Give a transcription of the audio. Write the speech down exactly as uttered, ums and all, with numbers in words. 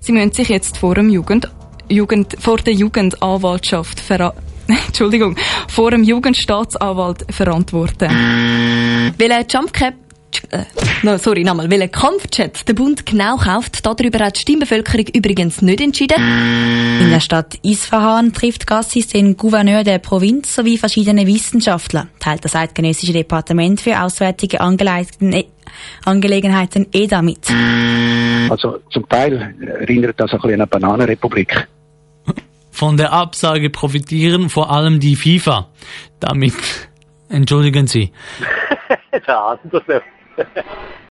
Sie müssen sich jetzt vor dem Jugend, Jugend, vor der Jugendanwaltschaft verra- Entschuldigung, vor dem Jugendstaatsanwalt verantworten. Welcher Jumpcap Äh, no, sorry, nochmal. Welchen Kampfjet der Bund genau kauft, darüber hat die Stimmbevölkerung übrigens nicht entschieden. In der Stadt Isfahan trifft Gassis den Gouverneur der Provinz sowie verschiedene Wissenschaftler, teilt das Eidgenössische Departement für Auswärtige Angelegenheiten E D A mit. Also zum Teil erinnert das ein bisschen an eine Bananenrepublik. Von der Absage profitieren vor allem die FIFA. Damit entschuldigen Sie. Ja, das